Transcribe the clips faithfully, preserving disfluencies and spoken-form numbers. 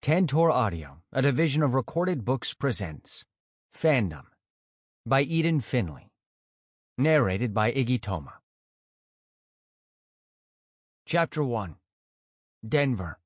Tantor Audio, a division of Recorded Books, presents Fandom by Eden Finley. Narrated by Iggy Toma. Chapter one. Denver.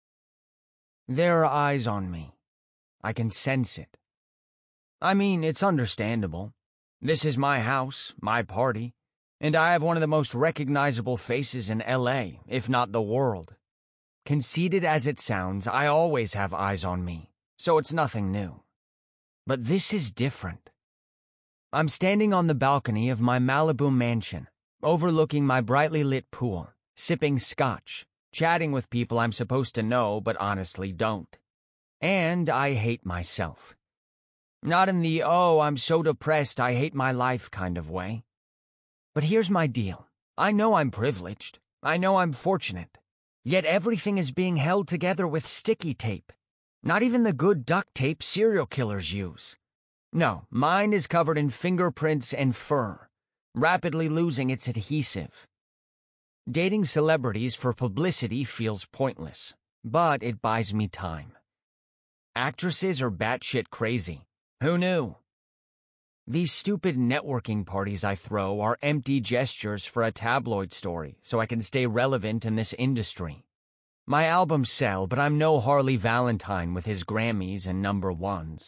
There are eyes on me. I can sense it. I mean, it's understandable. This is my house, my party, and I have one of the most recognizable faces in L A, if not the world. Conceited as it sounds, I always have eyes on me, so it's nothing new. But this is different. I'm standing on the balcony of my Malibu mansion, overlooking my brightly lit pool, sipping scotch, chatting with people I'm supposed to know but honestly don't. And I hate myself. Not in the, oh, I'm so depressed I hate my life kind of way. But here's my deal. I know I'm privileged. I know I'm fortunate. Yet everything is being held together with sticky tape. Not even the good duct tape serial killers use. No, mine is covered in fingerprints and fur, rapidly losing its adhesive. Dating celebrities for publicity feels pointless, but it buys me time. Actresses are batshit crazy. Who knew? These stupid networking parties I throw are empty gestures for a tabloid story so I can stay relevant in this industry. My albums sell, but I'm no Harley Valentine with his Grammys and number ones.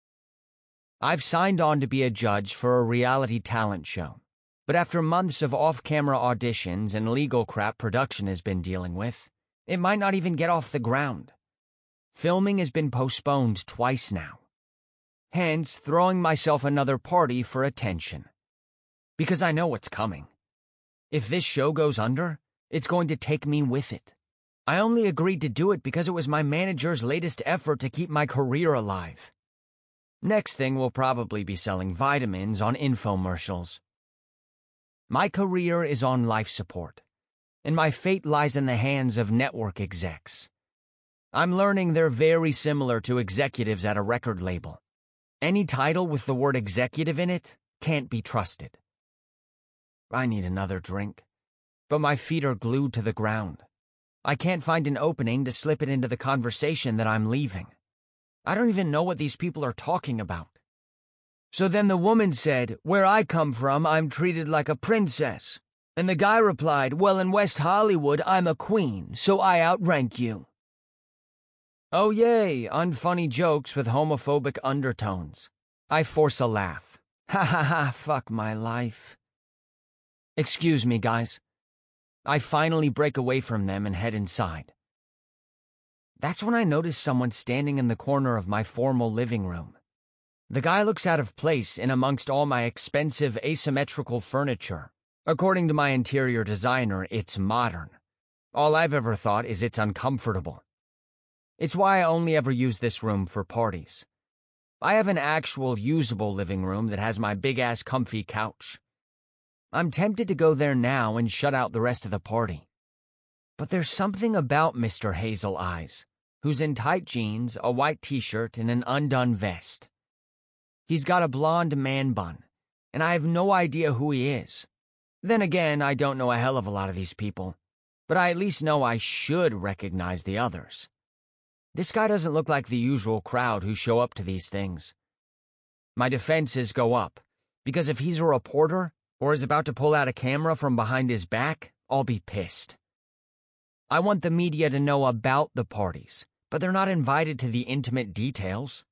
I've signed on to be a judge for a reality talent show, but after months of off-camera auditions and legal crap production has been dealing with, it might not even get off the ground. Filming has been postponed twice now. Hence, throwing myself another party for attention. Because I know what's coming. If this show goes under, it's going to take me with it. I only agreed to do it because it was my manager's latest effort to keep my career alive. Next thing will probably be selling vitamins on infomercials. My career is on life support, and my fate lies in the hands of network execs. I'm learning they're very similar to executives at a record label. Any title with the word executive in it can't be trusted. I need another drink, but my feet are glued to the ground. I can't find an opening to slip it into the conversation that I'm leaving. I don't even know what these people are talking about. So then the woman said, where I come from, I'm treated like a princess. And the guy replied, well, in West Hollywood, I'm a queen, so I outrank you. Oh yay, unfunny jokes with homophobic undertones. I force a laugh. Ha ha ha, fuck my life. Excuse me, guys. I finally break away from them and head inside. That's when I notice someone standing in the corner of my formal living room. The guy looks out of place in amongst all my expensive asymmetrical furniture. According to my interior designer, it's modern. All I've ever thought is it's uncomfortable. It's why I only ever use this room for parties. I have an actual usable living room that has my big-ass comfy couch. I'm tempted to go there now and shut out the rest of the party. But there's something about Mister Hazel Eyes, who's in tight jeans, a white t-shirt, and an undone vest. He's got a blonde man bun, and I have no idea who he is. Then again, I don't know a hell of a lot of these people, but I at least know I should recognize the others. This guy doesn't look like the usual crowd who show up to these things. My defenses go up, because if he's a reporter or is about to pull out a camera from behind his back, I'll be pissed. I want the media to know about the parties, but they're not invited to the intimate details.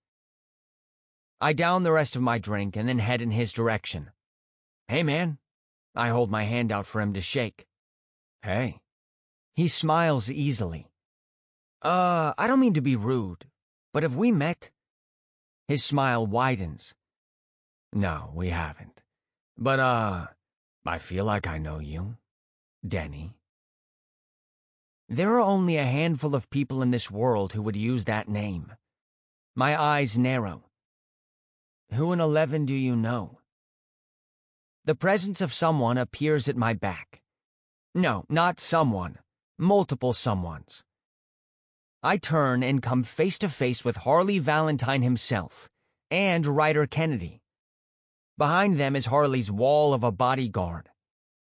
I down the rest of my drink and then head in his direction. Hey, man. I hold my hand out for him to shake. Hey. He smiles easily. Uh, I don't mean to be rude, but have we met? His smile widens. No, we haven't. But, uh, I feel like I know you. Denny. There are only a handful of people in this world who would use that name. My eyes narrow. Who in eleven do you know? The presence of someone appears at my back. No, not someone. Multiple someones. I turn and come face to face with Harley Valentine himself and Ryder Kennedy. Behind them is Harley's wall of a bodyguard.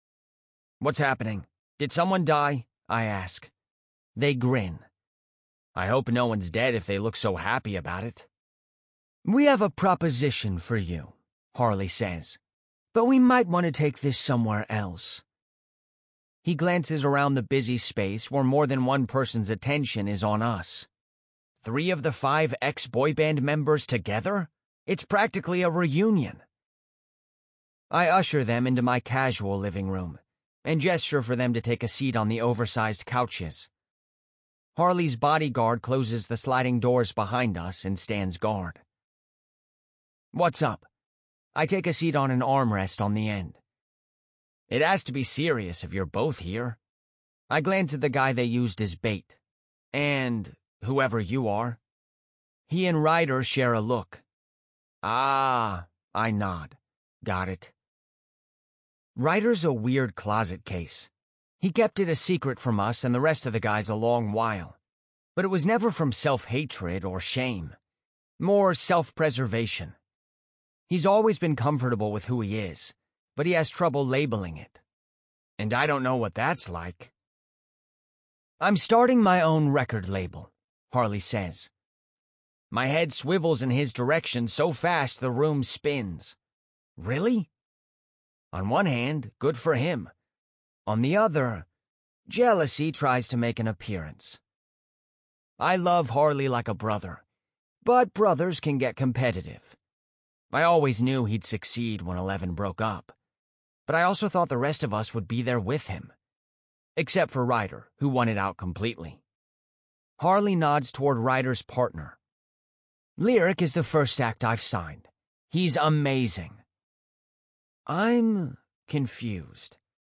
What's happening? Did someone die? I ask. They grin. I hope no one's dead if they look so happy about it. We have a proposition for you, Harley says, but we might want to take this somewhere else. He glances around the busy space where more than one person's attention is on us. Three of the five ex-boy band members together? It's practically a reunion. I usher them into my casual living room and gesture for them to take a seat on the oversized couches. Harley's bodyguard closes the sliding doors behind us and stands guard. What's up? I take a seat on an armrest on the end. It has to be serious if you're both here. I glance at the guy they used as bait. And whoever you are. He and Ryder share a look. Ah, I nod. Got it. Ryder's a weird closet case. He kept it a secret from us and the rest of the guys a long while. But it was never from self-hatred or shame. More self-preservation. He's always been comfortable with who he is, but he has trouble labeling it. And I don't know what that's like. I'm starting my own record label, Harley says. My head swivels in his direction so fast the room spins. Really? On one hand, good for him. On the other, jealousy tries to make an appearance. I love Harley like a brother, but brothers can get competitive. I always knew he'd succeed when Eleven broke up, but I also thought the rest of us would be there with him. Except for Ryder, who won it out completely. Harley nods toward Ryder's partner. Lyric is the first act I've signed. He's amazing. I'm confused.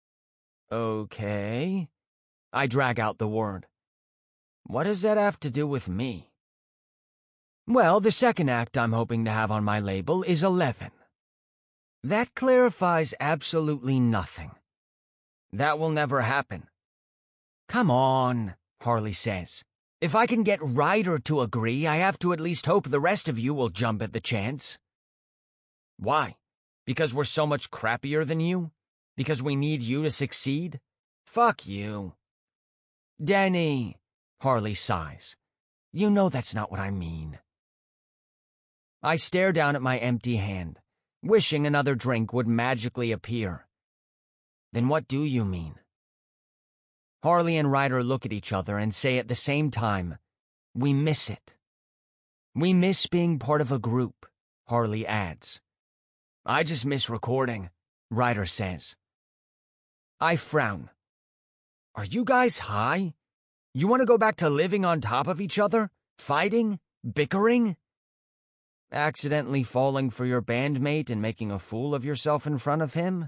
Okay. I drag out the word. What does that have to do with me? Well, the second act I'm hoping to have on my label is Eleven. That clarifies absolutely nothing. That will never happen. Come on, Harley says. If I can get Ryder to agree, I have to at least hope the rest of you will jump at the chance. Why? Because we're so much crappier than you? Because we need you to succeed? Fuck you. Denny, Harley sighs. You know that's not what I mean. I stare down at my empty hand, wishing another drink would magically appear. Then what do you mean? Harley and Ryder look at each other and say at the same time, we miss it. We miss being part of a group, Harley adds. I just miss recording, Ryder says. I frown. Are you guys high? You want to go back to living on top of each other? Fighting? Bickering? Accidentally falling for your bandmate and making a fool of yourself in front of him?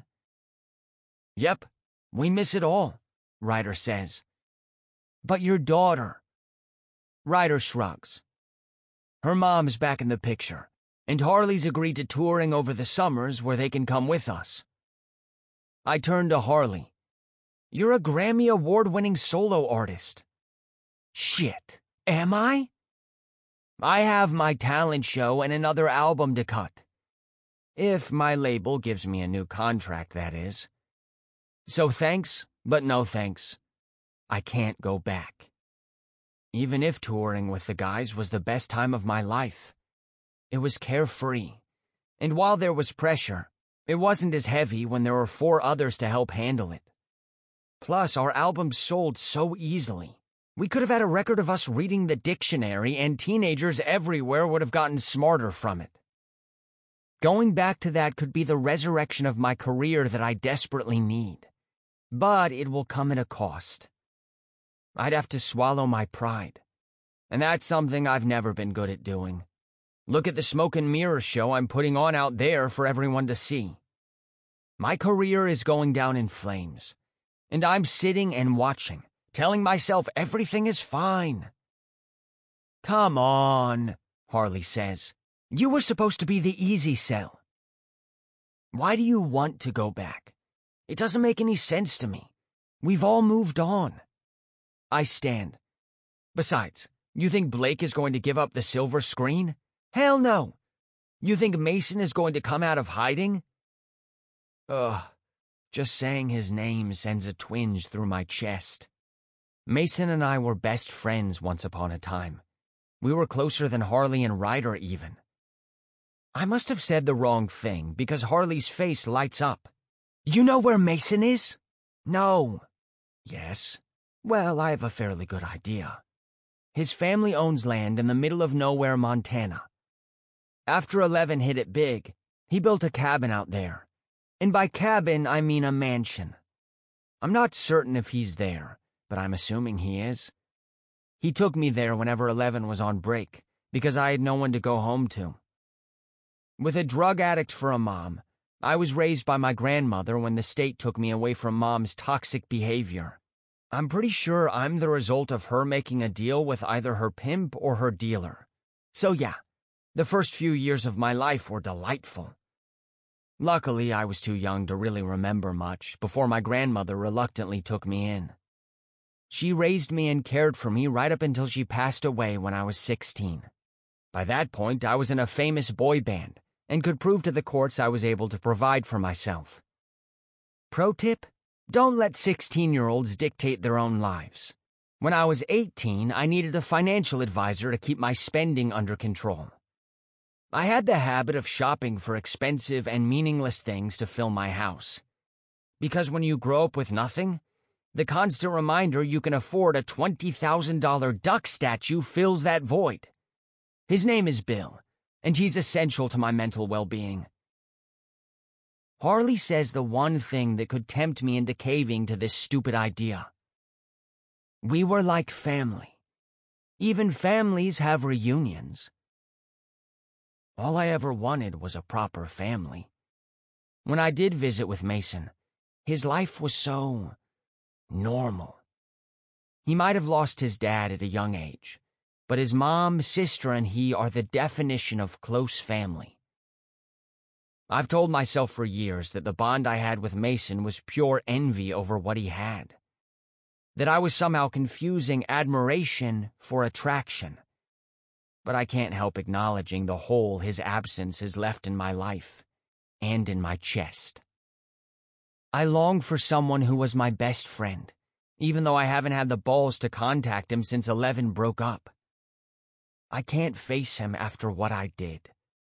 Yep, we miss it all, Ryder says. But your daughter. Ryder shrugs. Her mom's back in the picture, and Harley's agreed to touring over the summers where they can come with us. I turn to Harley. You're a Grammy Award-winning solo artist. Shit, am I? I have my talent show and another album to cut. If my label gives me a new contract, that is. So thanks, but no thanks. I can't go back. Even if touring with the guys was the best time of my life. It was carefree. And while there was pressure, it wasn't as heavy when there were four others to help handle it. Plus, our album sold so easily. We could have had a record of us reading the dictionary and teenagers everywhere would have gotten smarter from it. Going back to that could be the resurrection of my career that I desperately need. But it will come at a cost. I'd have to swallow my pride. And that's something I've never been good at doing. Look at the smoke and mirror show I'm putting on out there for everyone to see. My career is going down in flames. And I'm sitting and watching, telling myself everything is fine. Come on, Harley says. You were supposed to be the easy sell. Why do you want to go back? It doesn't make any sense to me. We've all moved on. I stand. Besides, you think Blake is going to give up the silver screen? Hell no. You think Mason is going to come out of hiding? Ugh, just saying his name sends a twinge through my chest. Mason and I were best friends once upon a time. We were closer than Harley and Ryder even. I must have said the wrong thing because Harley's face lights up. You know where Mason is? No. Yes. Well, I have a fairly good idea. His family owns land in the middle of nowhere, Montana. After Eleven hit it big, he built a cabin out there. And by cabin, I mean a mansion. I'm not certain if he's there, but I'm assuming he is. He took me there whenever Eleven was on break, because I had no one to go home to. With a drug addict for a mom, I was raised by my grandmother when the state took me away from Mom's toxic behavior. I'm pretty sure I'm the result of her making a deal with either her pimp or her dealer. So yeah, the first few years of my life were delightful. Luckily, I was too young to really remember much before my grandmother reluctantly took me in. She raised me and cared for me right up until she passed away when I was sixteen. By that point, I was in a famous boy band and could prove to the courts I was able to provide for myself. Pro tip: don't let sixteen-year-olds dictate their own lives. When I was eighteen, I needed a financial advisor to keep my spending under control. I had the habit of shopping for expensive and meaningless things to fill my house. Because when you grow up with nothing, the constant reminder you can afford a twenty thousand dollar duck statue fills that void. His name is Bill, and he's essential to my mental well-being. Harley says the one thing that could tempt me into caving to this stupid idea. We were like family. Even families have reunions. All I ever wanted was a proper family. When I did visit with Mason, his life was so normal. He might have lost his dad at a young age, but his mom, sister, and he are the definition of close family. I've told myself for years that the bond I had with Mason was pure envy over what he had. That I was somehow confusing admiration for attraction. But I can't help acknowledging the hole his absence has left in my life, and in my chest. I long for someone who was my best friend, even though I haven't had the balls to contact him since Eleven broke up. I can't face him after what I did.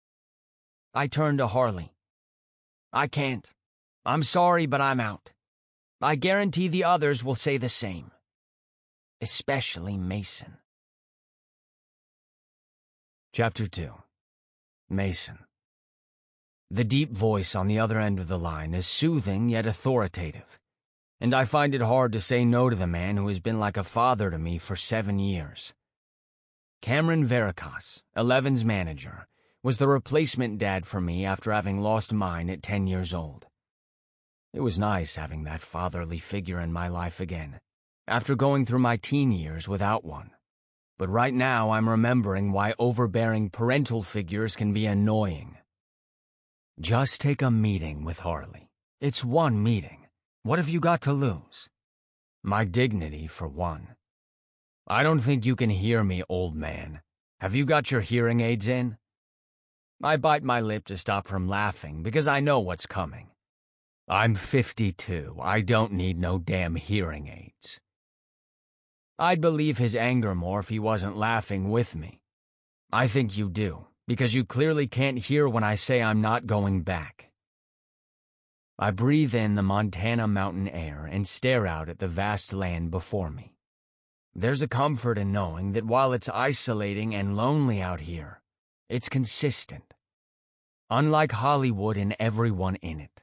I turn to Harley. I can't. I'm sorry, but I'm out. I guarantee the others will say the same. Especially Mason. Chapter two. Mason. The deep voice on the other end of the line is soothing yet authoritative, and I find it hard to say no to the man who has been like a father to me for seven years. Cameron Veracas, Eleven's manager, was the replacement dad for me after having lost mine at ten years old. It was nice having that fatherly figure in my life again, after going through my teen years without one. But right now I'm remembering why overbearing parental figures can be annoying. Just take a meeting with Harley. It's one meeting. What have you got to lose? My dignity, for one. I don't think you can hear me, old man. Have you got your hearing aids in? I bite my lip to stop from laughing because I know what's coming. I'm fifty-two. I don't need no damn hearing aids. I'd believe his anger more if he wasn't laughing with me. I think you do, because you clearly can't hear when I say I'm not going back. I breathe in the Montana mountain air and stare out at the vast land before me. There's a comfort in knowing that while it's isolating and lonely out here, it's consistent. Unlike Hollywood and everyone in it.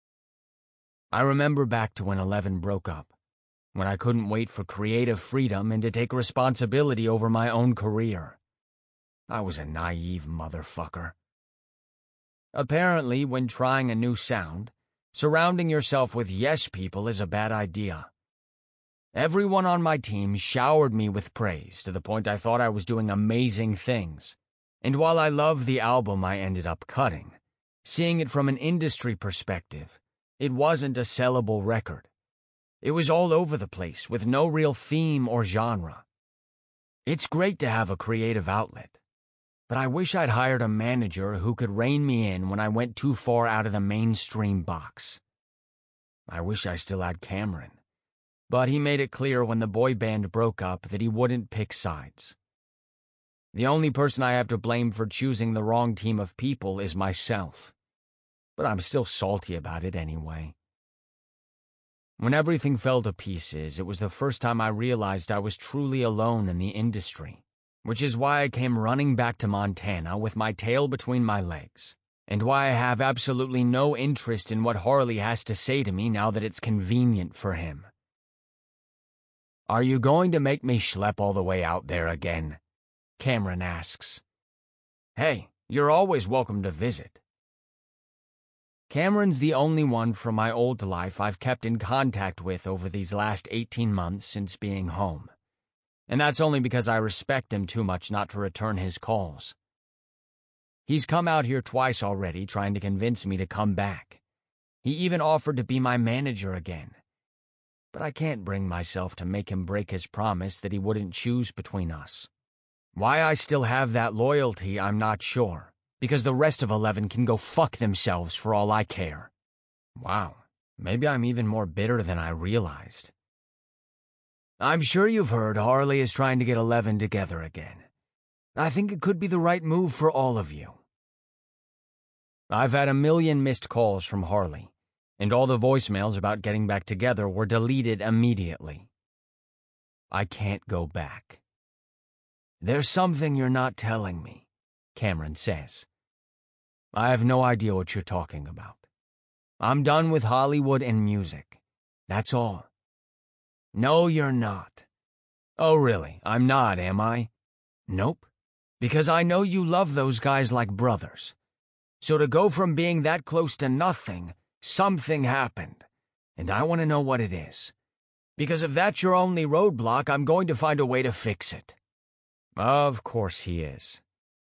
I remember back to when Eleven broke up, when I couldn't wait for creative freedom and to take responsibility over my own career. I was a naive motherfucker. Apparently, when trying a new sound, surrounding yourself with yes people is a bad idea. Everyone on my team showered me with praise to the point I thought I was doing amazing things. And while I love the album I ended up cutting, seeing it from an industry perspective, it wasn't a sellable record. It was all over the place with no real theme or genre. It's great to have a creative outlet, but I wish I'd hired a manager who could rein me in when I went too far out of the mainstream box. I wish I still had Cameron. But he made it clear when the boy band broke up that he wouldn't pick sides. The only person I have to blame for choosing the wrong team of people is myself. But I'm still salty about it anyway. When everything fell to pieces, it was the first time I realized I was truly alone in the industry, which is why I came running back to Montana with my tail between my legs, and why I have absolutely no interest in what Harley has to say to me now that it's convenient for him. "Are you going to make me schlep all the way out there again?" Cameron asks. "Hey, you're always welcome to visit." Cameron's the only one from my old life I've kept in contact with over these last eighteen months since being home. And that's only because I respect him too much not to return his calls. He's come out here twice already trying to convince me to come back. He even offered to be my manager again. But I can't bring myself to make him break his promise that he wouldn't choose between us. Why I still have that loyalty, I'm not sure, because the rest of Eleven can go fuck themselves for all I care. Wow, maybe I'm even more bitter than I realized. "I'm sure you've heard Harley is trying to get Eleven together again. I think it could be the right move for all of you." I've had a million missed calls from Harley, and all the voicemails about getting back together were deleted immediately. I can't go back. "There's something you're not telling me," Cameron says. "I have no idea what you're talking about. I'm done with Hollywood and music. That's all." "No, you're not." "Oh, really? I'm not, am I?" "Nope. Because I know you love those guys like brothers. So to go from being that close to nothing, something happened. And I want to know what it is. Because if that's your only roadblock, I'm going to find a way to fix it." Of course he is.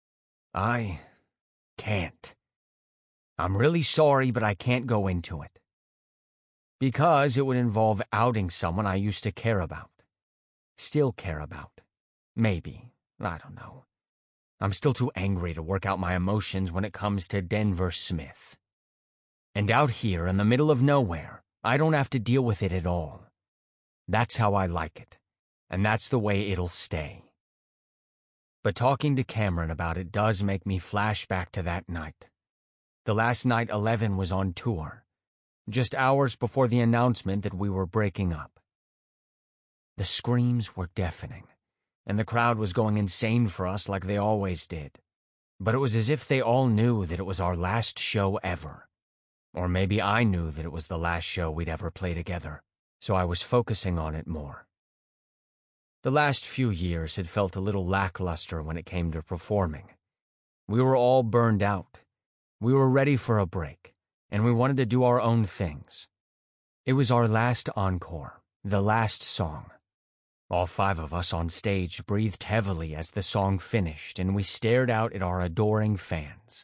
I can't. I'm really sorry, but I can't go into it. Because it would involve outing someone I used to care about. Still care about. Maybe. I don't know. I'm still too angry to work out my emotions when it comes to Denver Smith. And out here in the middle of nowhere, I don't have to deal with it at all. That's how I like it. And that's the way it'll stay. But talking to Cameron about it does make me flash back to that night. The last night Eleven was on tour, just hours before the announcement that we were breaking up. The screams were deafening, and the crowd was going insane for us like they always did. But it was as if they all knew that it was our last show ever. Or maybe I knew that it was the last show we'd ever play together, so I was focusing on it more. The last few years had felt a little lackluster when it came to performing. We were all burned out. We were ready for a break, and we wanted to do our own things. It was our last encore, the last song. All five of us on stage breathed heavily as the song finished, and we stared out at our adoring fans.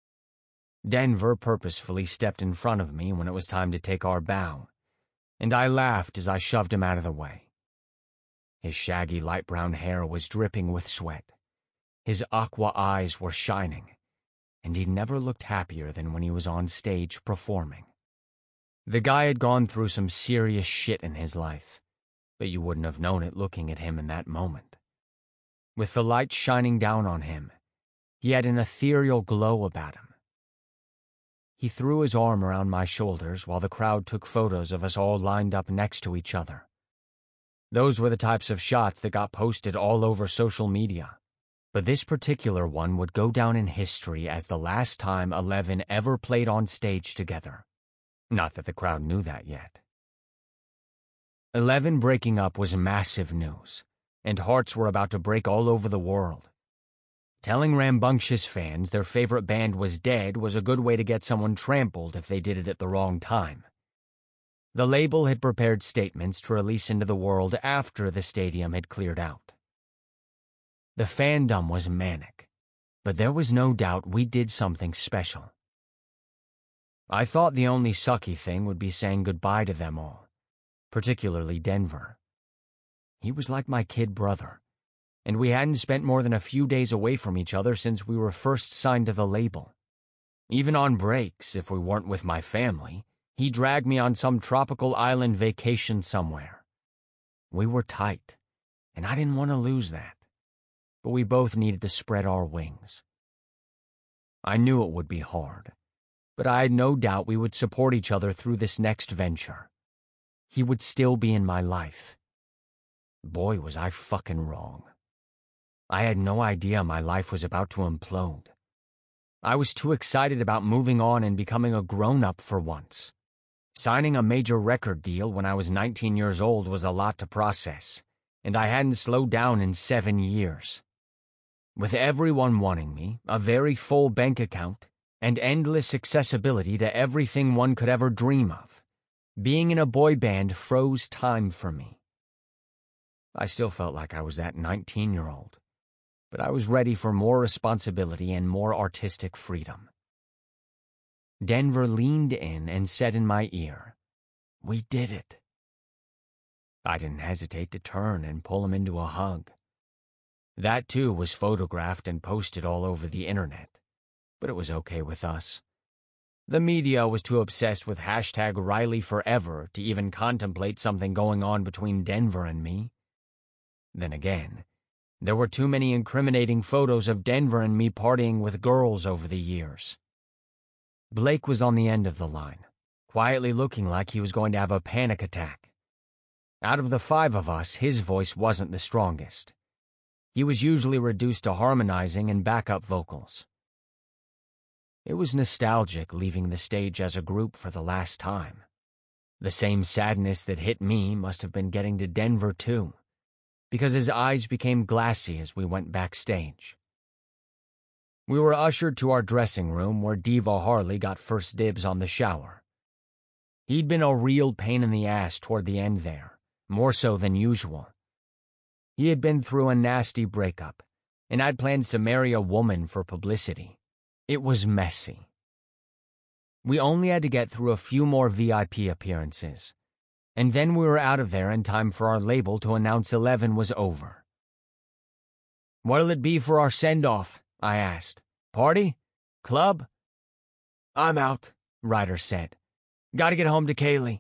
Denver purposefully stepped in front of me when it was time to take our bow, and I laughed as I shoved him out of the way. His shaggy light brown hair was dripping with sweat. His aqua eyes were shining, and he never looked happier than when he was on stage performing. The guy had gone through some serious shit in his life, but you wouldn't have known it looking at him in that moment. With the light shining down on him, he had an ethereal glow about him. He threw his arm around my shoulders while the crowd took photos of us all lined up next to each other. Those were the types of shots that got posted all over social media. But this particular one would go down in history as the last time Eleven ever played on stage together. Not that the crowd knew that yet. Eleven breaking up was massive news, and hearts were about to break all over the world. Telling rambunctious fans their favorite band was dead was a good way to get someone trampled if they did it at the wrong time. The label had prepared statements to release into the world after the stadium had cleared out. The fandom was manic, but there was no doubt we did something special. I thought the only sucky thing would be saying goodbye to them all, particularly Denver. He was like my kid brother, and we hadn't spent more than a few days away from each other since we were first signed to the label. Even on breaks, if we weren't with my family, he dragged me on some tropical island vacation somewhere, We were tight, and I didn't want to lose that. But we both needed to spread our wings. I knew it would be hard, but I had no doubt we would support each other through this next venture. He would still be in my life. Boy, was I fucking wrong. I had no idea my life was about to implode. I was too excited about moving on and becoming a grown-up for once. Signing a major record deal when I was nineteen years old was a lot to process, and I hadn't slowed down in seven years. With everyone wanting me, a very full bank account, and endless accessibility to everything one could ever dream of, being in a boy band froze time for me. I still felt like I was that nineteen-year-old, but I was ready for more responsibility and more artistic freedom. Denver leaned in and said in my ear, "We did it." I didn't hesitate to turn and pull him into a hug. That too was photographed and posted all over the internet, but it was okay with us. The media was too obsessed with hashtag Riley Forever to even contemplate something going on between Denver and me. Then again, there were too many incriminating photos of Denver and me partying with girls over the years. Blake was on the end of the line, quietly looking like he was going to have a panic attack. Out of the five of us, his voice wasn't the strongest. He was usually reduced to harmonizing and backup vocals. It was nostalgic leaving the stage as a group for the last time. The same sadness that hit me must have been getting to Denver too, because his eyes became glassy as we went backstage. We were ushered to our dressing room where Diva Harley got first dibs on the shower. He'd been a real pain in the ass toward the end there, more so than usual. He had been through a nasty breakup, and had plans to marry a woman for publicity. It was messy. We only had to get through a few more V I P appearances, and then we were out of there in time for our label to announce Eleven was over. "What'll it be for our send-off?" I asked. "Party? Club?" "I'm out," Ryder said. "Gotta get home to Kaylee."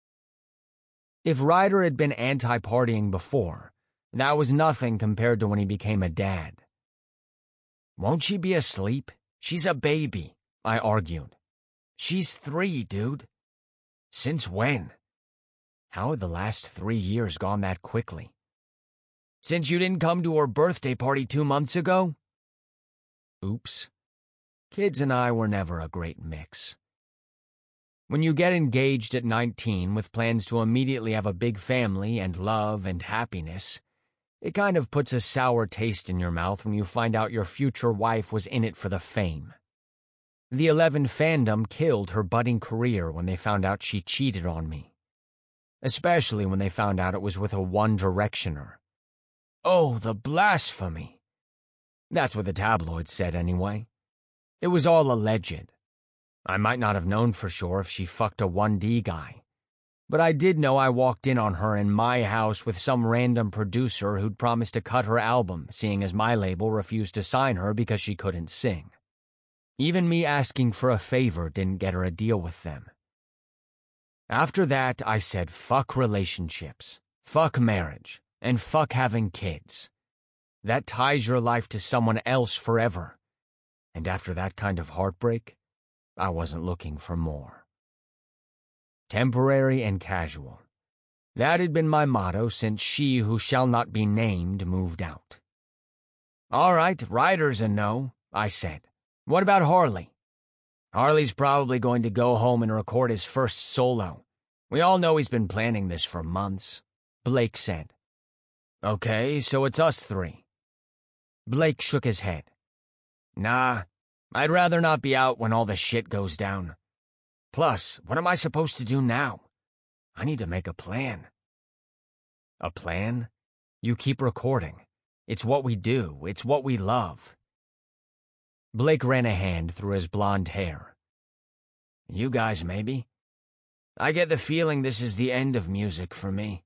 If Ryder had been anti-partying before, that was nothing compared to when he became a dad. "Won't she be asleep? She's a baby," I argued. "She's three, dude." "Since when?" How had the last three years gone that quickly? "Since you didn't come to her birthday party two months ago?" Oops. Kids and I were never a great mix. When you get engaged at nineteen with plans to immediately have a big family and love and happiness, it kind of puts a sour taste in your mouth when you find out your future wife was in it for the fame. The Eleven fandom killed her budding career when they found out she cheated on me. Especially when they found out it was with a One Directioner. Oh, the blasphemy! That's what the tabloids said anyway. It was all alleged. I might not have known for sure if she fucked a one D guy, but I did know I walked in on her in my house with some random producer who'd promised to cut her album, seeing as my label refused to sign her because she couldn't sing. Even me asking for a favor didn't get her a deal with them. After that, I said fuck relationships, fuck marriage, and fuck having kids. That ties your life to someone else forever. And after that kind of heartbreak, I wasn't looking for more. Temporary and casual. That had been my motto since she who shall not be named moved out. "All right, Ryder's a no," I said. "What about Harley?" "Harley's probably going to go home and record his first solo. We all know he's been planning this for months," Blake said. "Okay, so it's us three." Blake shook his head. "Nah, I'd rather not be out when all the shit goes down. Plus, what am I supposed to do now? I need to make a plan." "A plan? You keep recording. It's what we do. It's what we love." Blake ran a hand through his blonde hair. "You guys, maybe? I get the feeling this is the end of music for me."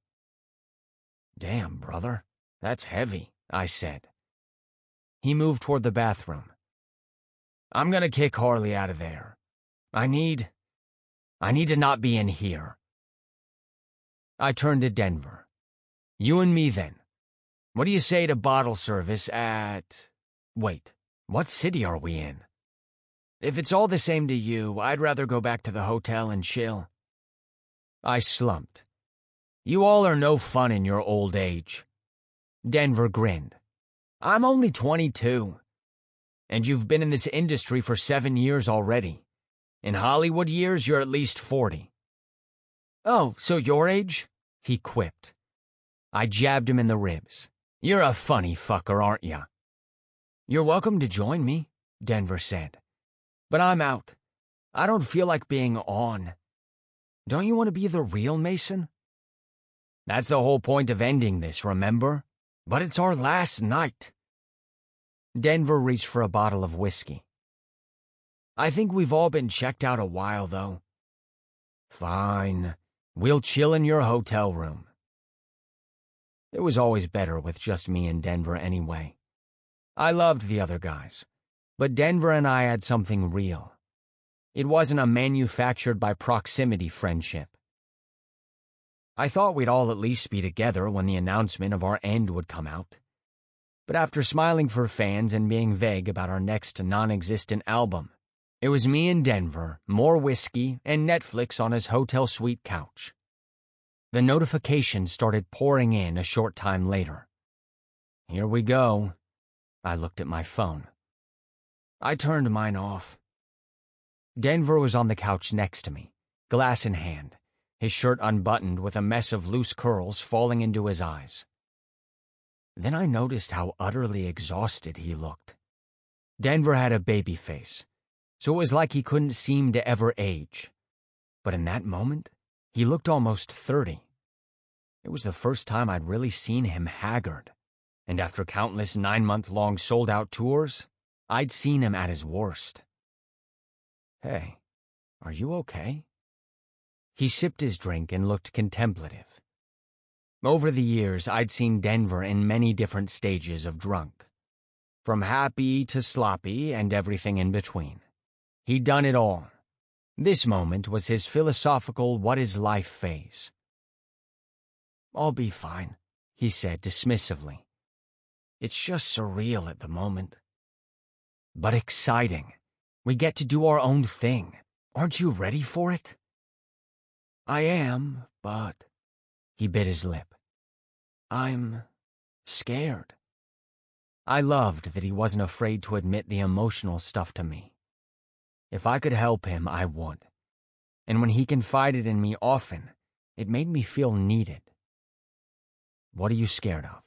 "Damn, brother. That's heavy," I said. He moved toward the bathroom. "I'm gonna kick Harley out of there. I need... I need to not be in here." I turned to Denver. You and me, then. What do you say to bottle service at... Wait, what city are we in? If it's all the same to you, I'd rather go back to the hotel and chill. I slumped. You all are no fun in your old age. Denver grinned. I'm only twenty-two. And you've been in this industry for seven years already. In Hollywood years, you're at least forty. Oh, so your age? He quipped. I jabbed him in the ribs. You're a funny fucker, aren't ya? You're welcome to join me, Denver said. But I'm out. I don't feel like being on. Don't you want to be the real Mason? That's the whole point of ending this, remember? But it's our last night. Denver reached for a bottle of whiskey. I think we've all been checked out a while, though. Fine. We'll chill in your hotel room. It was always better with just me and Denver anyway. I loved the other guys, but Denver and I had something real. It wasn't a manufactured by proximity friendship. I thought we'd all at least be together when the announcement of our end would come out. But after smiling for fans and being vague about our next non-existent album, it was me and Denver, more whiskey, and Netflix on his hotel suite couch. The notifications started pouring in a short time later. Here we go. I looked at my phone. I turned mine off. Denver was on the couch next to me, glass in hand, his shirt unbuttoned with a mess of loose curls falling into his eyes. Then I noticed how utterly exhausted he looked. Denver had a baby face, so it was like he couldn't seem to ever age. But in that moment, he looked almost thirty. It was the first time I'd really seen him haggard, and after countless nine-month-long sold-out tours, I'd seen him at his worst. Hey, are you okay? He sipped his drink and looked contemplative. Over the years, I'd seen Denver in many different stages of drunk. From happy to sloppy and everything in between. He'd done it all. This moment was his philosophical what-is-life phase. I'll be fine, he said dismissively. It's just surreal at the moment. But exciting. We get to do our own thing. Aren't you ready for it? I am, but... He bit his lip. I'm scared. I loved that he wasn't afraid to admit the emotional stuff to me. If I could help him, I would. And when he confided in me often, it made me feel needed. What are you scared of?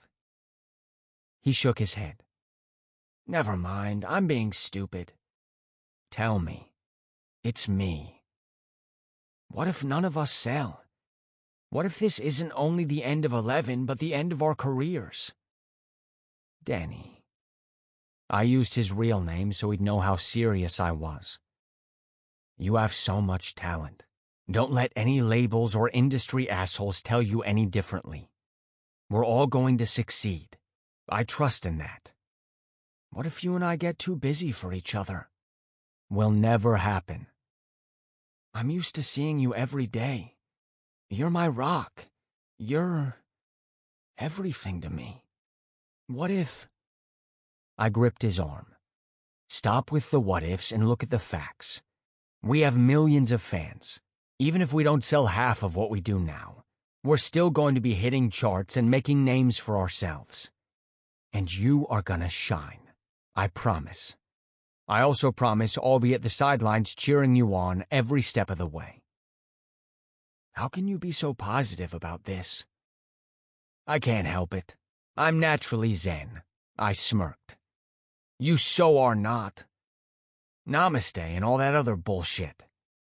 He shook his head. Never mind, I'm being stupid. Tell me. It's me. What if none of us sell? What if this isn't only the end of Eleven, but the end of our careers? Danny. I used his real name so he'd know how serious I was. You have so much talent. Don't let any labels or industry assholes tell you any differently. We're all going to succeed. I trust in that. What if you and I get too busy for each other? Will never happen. I'm used to seeing you every day. You're my rock. You're everything to me. What if... I gripped his arm. Stop with the what-ifs and look at the facts. We have millions of fans. Even if we don't sell half of what we do now, we're still going to be hitting charts and making names for ourselves. And you are gonna shine. I promise. I also promise I'll be at the sidelines cheering you on every step of the way. How can you be so positive about this? I can't help it. I'm naturally zen. I smirked. You so are not. Namaste and all that other bullshit.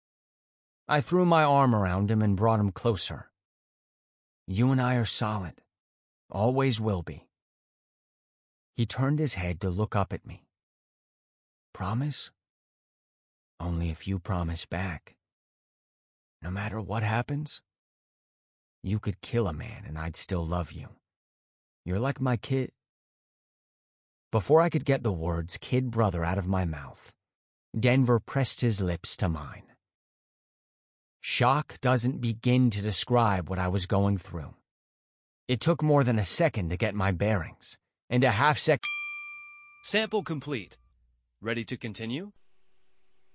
I threw my arm around him and brought him closer. You and I are solid. Always will be. He turned his head to look up at me. Promise? Only if you promise back. No matter what happens, you could kill a man and I'd still love you. You're like my kid. Before I could get the words kid brother out of my mouth, Denver pressed his lips to mine. Shock doesn't begin to describe what I was going through. It took more than a second to get my bearings, and a half sec- Sample complete. Ready to continue?